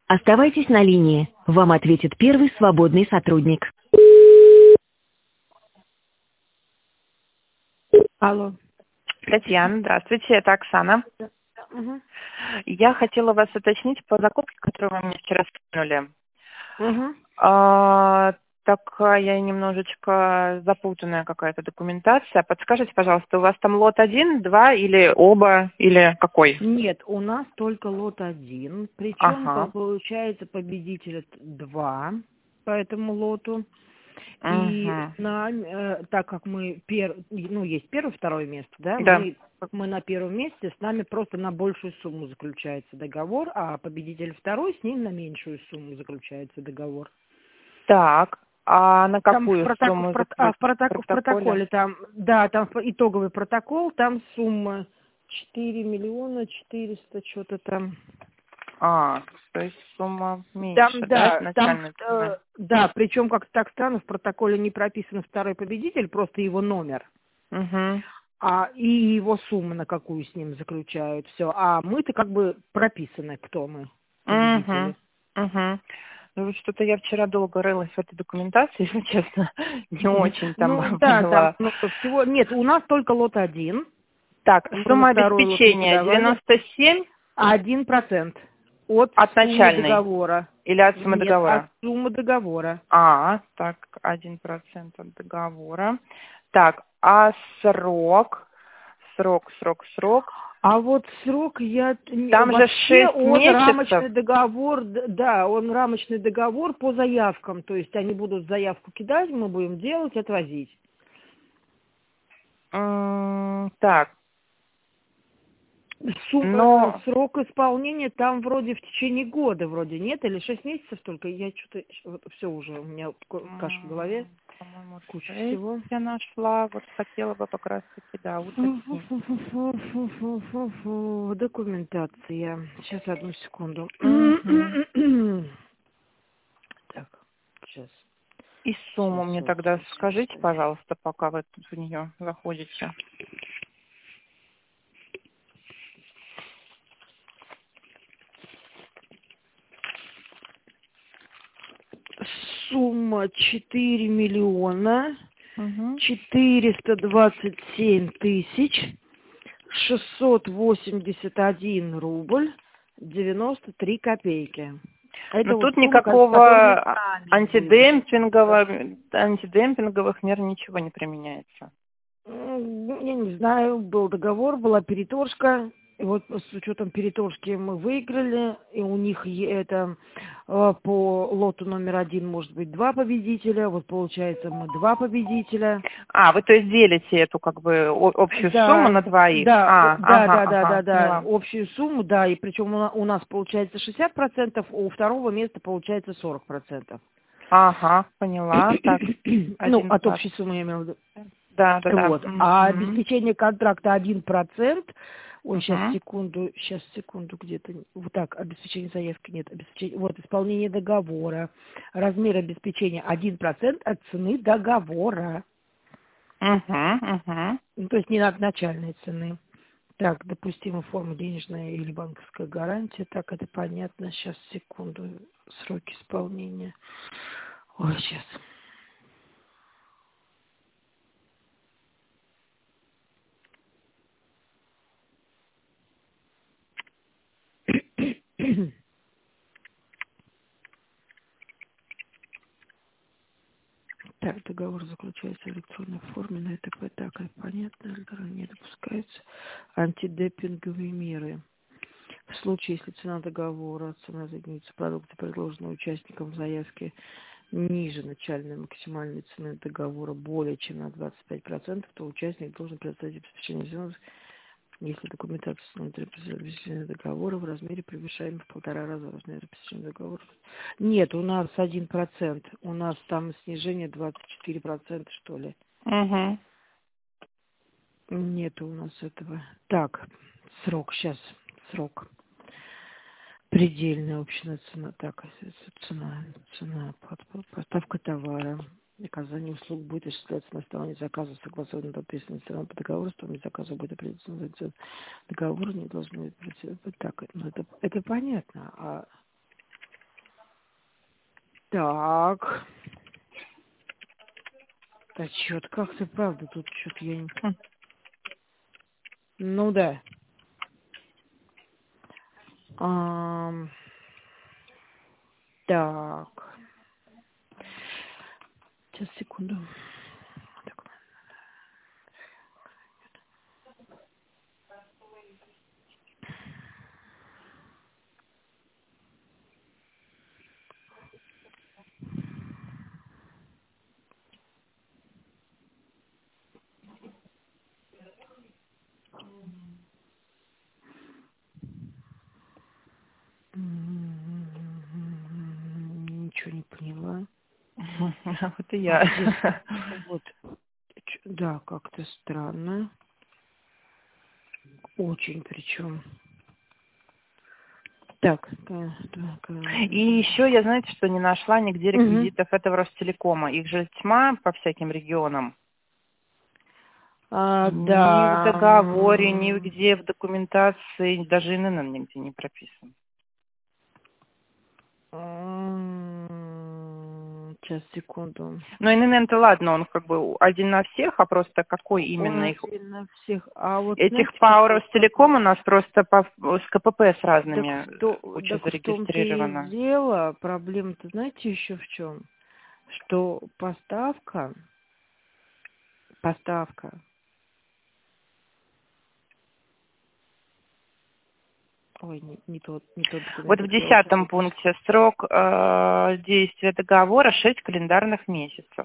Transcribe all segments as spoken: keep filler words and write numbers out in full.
Оставайтесь на линии. Вам ответит первый свободный сотрудник. Алло. Татьяна, здравствуйте, это Оксана. Угу. Я хотела вас уточнить по закупке, которую вы мне вчера скинули. Угу. А, такая немножечко запутанная какая-то документация. Подскажите, пожалуйста, у вас там лот один, два или оба, или какой? Нет, у нас только лот один, причем Ага. получается победителя два по этому лоту. И Угу. на, э, так как мы, пер, ну, есть первое, второе место, да, Да. мы, как мы на первом месте, с нами просто на большую сумму заключается договор, а победитель второй, с ним на меньшую сумму заключается договор. Так, а на Там в, какую проток- в, сумму прот- а, закрыть в, в проток- в протоколе? протоколе там, да, там ф- итоговый протокол, там сумма четыре миллиона четыреста, что-то там. А, то есть сумма Там, меньше, да, да, там, изначальной э, цены? да, причем как-то так странно, в протоколе не прописан второй победитель, просто его номер. Угу. А, и его сумма, на какую с ним заключают, все. А мы-то как бы прописаны, кто мы, Угу. победители. Угу. Ну, вот что-то я вчера долго рылась в этой документации, если честно, не очень Ну там да, там поняла. много всего. Нет, у нас только лот один. Так, Мы на сумма второй лот не обеспечения подавали. девяносто семь Один процент от от суммы начальной договора. или от суммы Нет, от договора? суммы договора. А, так, один процент от договора. Так, а срок, срок, срок, срок. А вот срок я не- Там же вообще шесть он месяцев. рамочный договор, д- да, он рамочный договор по заявкам, то есть они будут заявку кидать, мы будем делать, отвозить. М, Так, Сум- э, но срок исполнения там вроде в течение года вроде нет, или шесть месяцев только, я что-то, вот все уже, у меня ко- каша в голове, М, по-моему, куча шесть всего. я нашла. Вот хотела бы как раз-таки, да, уточнить. Фу-фу-фу-фу-фу-фу. Документация. Сейчас, одну секунду. Мгм. Так, сейчас. И Сейчас, сумму мне сейчас, тогда сейчас, сейчас. скажите, сейчас. пожалуйста, пока вы тут в нее заходите. Сумма четыре миллиона Угу. четыреста двадцать семь тысяч шестьсот восемьдесят один рубль девяносто три копейки. Но Это вот тут сумма, ко- с которой мы никакого сами будем. антидемпингового, антидемпинговых мер ничего не применяется. М, Я не знаю, был договор, была переторжка. И вот с учетом переторжки мы выиграли, и у них е- это э, по лоту номер один может быть два победителя, вот получается мы два победителя. А, вы то есть делите эту как бы о- общую сумму Да, на двоих? да, о- А, да, ага, да, да, да, ага, да, поняла. общую сумму, да, и причем у на- у нас получается шестьдесят процентов, у второго места получается сорок процентов. Ага, поняла. Так, Ну, один от общей процент. суммы я имею в виду. Да, да, да. Вот. А Угу. обеспечение контракта один процент. Ой, сейчас, Угу. секунду, сейчас, секунду, где-то. Вот так, обеспечение заявки нет. Обеспечение, вот, исполнение договора. Размер обеспечения один процент от цены договора. Угу. Угу. Ну, то есть не от начальной цены. Так, допустима форма денежная или банковская гарантия. Так, это понятно. Сейчас, секунду. Сроки исполнения. Ой, сейчас. Так, договор заключается в электронной форме, на ЭТП так и понятно, не допускаются антидемпинговые меры. В случае, если цена договора, цена за единицу продукта, предложенного участникам заявки, ниже начальной максимальной цены договора более чем на двадцать пять процентов, то участник должен предоставить обеспечение зерна, если документация становится обеспечения договора в размере, превышаемом в полтора раза размер обеспечения договора. Нет, у нас один процент. У нас там снижение двадцать четыре процента, что ли. Угу. Нет у нас этого. Так, срок, сейчас, срок. Предельная общая цена. Так, цена, цена, поставка товара. Оказание услуг будет осуществляться на основании заказа, согласованного подписанной стороной по договору, стоимость заказа будет определена за договор, не должен быть. Так, ну это, это понятно. А Так. Да что-то как-то правда, тут что-то я не... Хм. Ну да. Ам, Так. Сейчас, секунду. Так. М, Ничего не поняла. Вот и А, я. здесь, вот, Ч- да, как-то странно. Очень причем. Так, э, так. И еще я, знаете, что не нашла нигде Угу. реквизитов этого Ростелекома. Их же тьма по всяким регионам. А, Ни в да. договоре, ни где в документации, даже ИНН нигде не прописан. М, Сейчас, секунду. Но ИНН-то ладно, он как бы один на всех, а просто какой Он именно их... один на всех. А вот Этих знаете, по какой вопрос? Ростелеком у нас просто по, с КПП с Так разными в, то, куча так в том-то и зарегистрирована. дело. Проблема-то знаете еще в чем? Что поставка, поставка, ой, не, не тот, не тот Вот документ в открыла. Сейчас десятом запишу. пункте срок э, действия договора шесть календарных месяцев.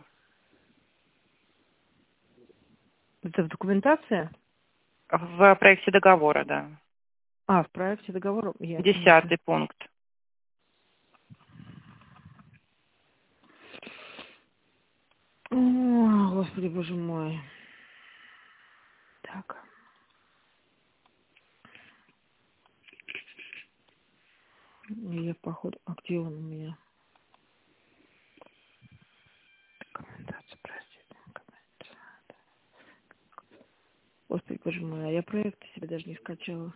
Это в документации? В проекте договора, да. А, в проекте договора я не... Десятый пункт. О, Господи, боже мой. Так. Я, походу... А где он у меня? Документация, простите. Господи, боже мой, а я проект себе даже не скачала.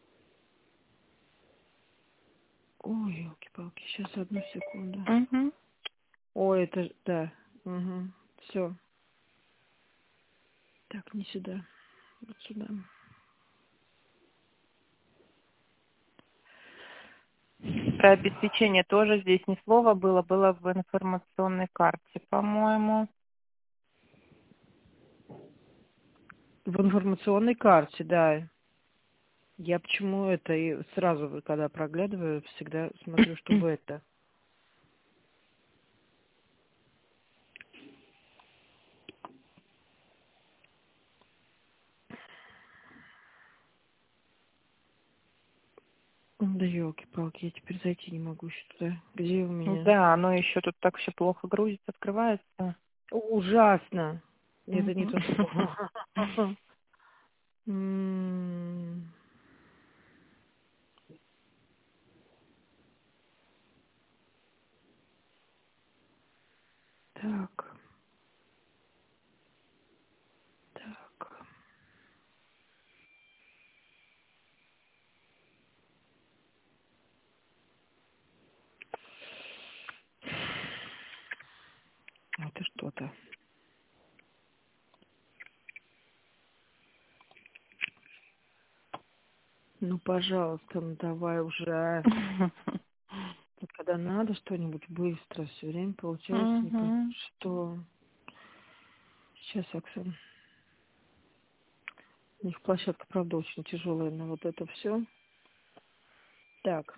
Ой, елки-палки, сейчас одну секунду. Угу. Ой, это... ж- Да. Угу. Все. Так, не сюда. Вот сюда. Про обеспечение тоже здесь ни слова было, было в информационной карте, по-моему. В информационной карте, да. Я почему это и сразу, когда проглядываю, всегда смотрю, чтобы это. Да елки-палки, я теперь зайти не могу еще туда. Где у меня? Да, оно еще тут так все плохо грузится, открывается. Ужасно. Это не Мгм. то слово. М, Так, так. Это что-то. Ну, пожалуйста, ну давай уже. Вот когда надо что-нибудь быстро, все время получается не пон- Мгм. что. Сейчас, Оксана. У них площадка, правда, очень тяжелая на вот это все. Так,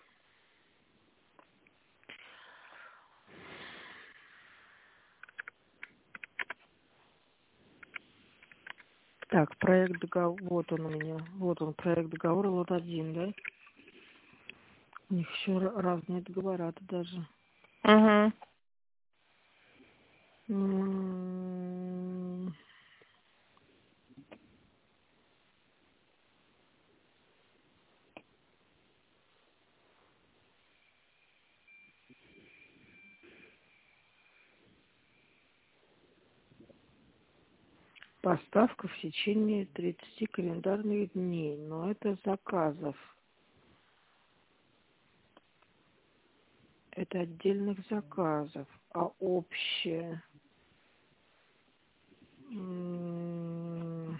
так, проект договора, вот он у меня, вот он, проект договора, лот один, да? У них еще разные договора-то даже. Мгм. М, Поставка в течение тридцати календарных дней, но это заказов. Это отдельных заказов, а общее... М,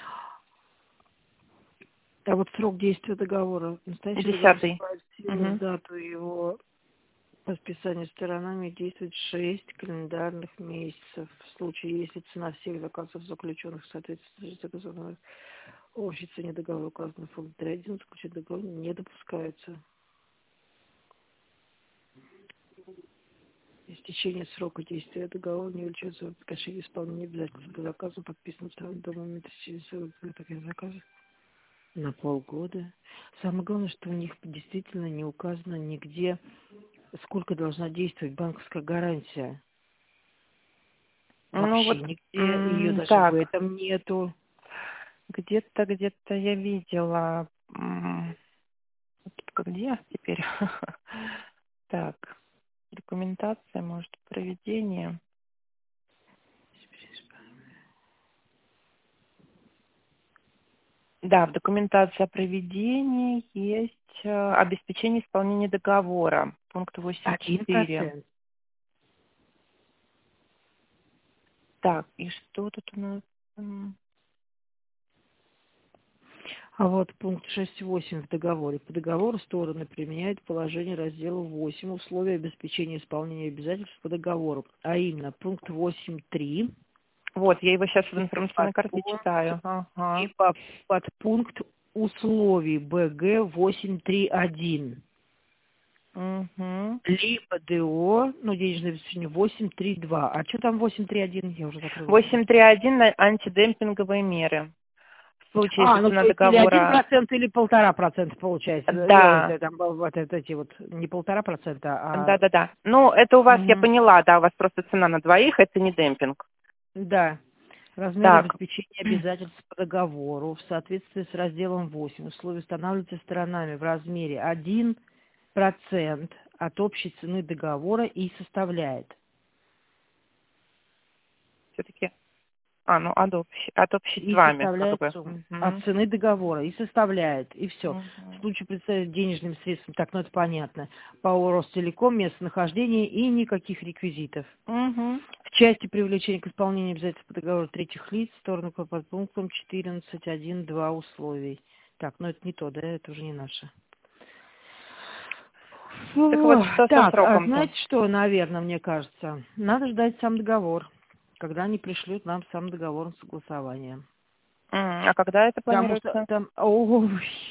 А вот срок действия договора. Настоящий договор Десятый. вступает в силу в Угу. дату его подписания сторонами, действует шесть календарных месяцев. В случае, если цена всех заказов, заключенных в соответствии с заказом общей цене договора, указанной в пункте три точка один, заключить договор не допускается. Истечение срока действия договора не увеличивается в прекращении исполнения обязательств по заказу, подписанным сторонами до момента истечения срока таких заказов на полгода. Самое главное, что у них действительно не указано нигде, сколько должна действовать банковская гарантия. Ну Вообще вот, нигде ее м, даже в так, этом нету. где-то, где-то я видела. м, вот где теперь? Так, документация, может, проведение. Да, в документации о проведении есть э, обеспечение исполнения договора, пункт восемь Один четыре. процент. Так, и что тут у нас? М, А вот пункт шесть восемь в договоре. По договору стороны применяют положение раздела восемь условия обеспечения исполнения обязательств по договору. А именно пункт восемь три Вот, я его сейчас в и информационной карте подпункт, читаю. и Ага. по- подпункт условий бэ гэ восемь три один. Угу. Либо дэ о, ну, денежное обеспечение восемь три два. А что там восемь три один? Я уже закрыла. восемь три один на антидемпинговые меры. В случае, если А, ну цена то есть или один договора... процент, или полтора процента получается. Ой, Да, это там вот это- эти вот не полтора процента, а да-да-да. Ну, это у вас, я мгм. поняла, да, у вас просто цена на двоих, это не демпинг. Да. Размер Так. обеспечения обязательств по договору в соответствии с разделом восемь. Условия устанавливаются сторонами в размере один процент от общей цены договора и составляет. Все-таки... А, ну, от общей, от общей с И вами, как составляет бы. сумму от Угу. цены договора, и составляет, и все. В Угу. случае представить денежным средством, так, ну это понятно, по Ростелеком, местонахождение и никаких реквизитов. Угу. В части привлечения к исполнению обязательств по договору третьих лиц, сторону по подпунктам четырнадцать точка один точка два условий. Так, ну это не то, да, это уже не наше. Так Фу. вот, что со Так, а сроком-то? знаете что, наверное, мне кажется? Надо ждать сам договор, когда они пришлют нам сам договор на согласование. М, А когда это Потому что планируется? там, ой,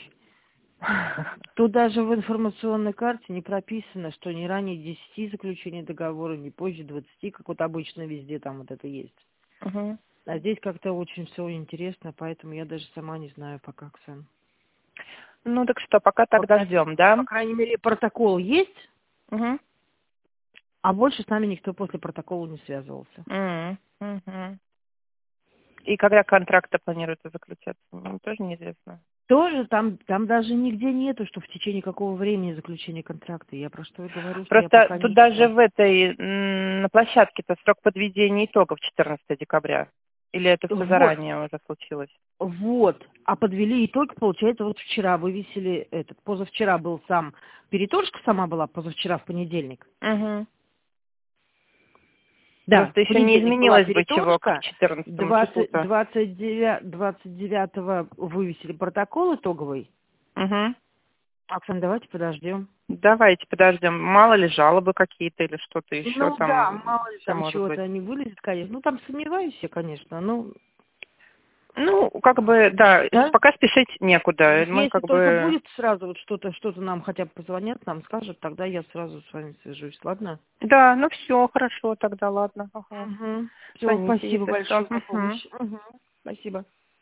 тут даже в информационной карте не прописано, что не ранее десяти заключения договора, не позже двадцати, как вот обычно везде там вот это есть. Угу. А здесь как-то очень все интересно, поэтому я даже сама не знаю пока, Оксан. Ну, так что, пока По тогда крайней, ждем, да? по крайней мере, протокол есть, Угу. а больше с нами никто после протокола не связывался. М, мгм. И когда контракт планируется заключаться? М, Тоже неизвестно. Тоже там, там даже нигде нету, что в течение какого времени заключения контракта. Я про что и говорю, что я Просто пока тут не даже вижу. в этой, м, на площадке-то срок подведения итогов четырнадцатого декабря. Или это все Вот, заранее уже случилось? вот. А подвели итог, получается, вот вчера вывесили этот. Позавчера был сам, переторжка сама была позавчера в понедельник. Угу. Да, Просто в еще не понедельник была изменилось бы чего к переторжка, четырнадцатому двадцать, числу-то. двадцать девятого, двадцать девятого вывесили протокол итоговый. Угу. Оксана, давайте подождем. Давайте подождем. Мало ли жалобы какие-то или что-то еще Ну да, там мало ли все там может быть. чего-то не вылезет, конечно. Ну там сомневаюсь я, конечно. Ну, Ну, как бы, да, да? пока спешить некуда. Мы Если как только бы... будет сразу вот что-то, что-то нам хотя бы позвонят, нам скажут, тогда я сразу с вами свяжусь, ладно? Да, ну все, хорошо, тогда ладно. Ага. Угу. Все, Звоните, спасибо если что. большое за Угу. помощь. Угу. Спасибо.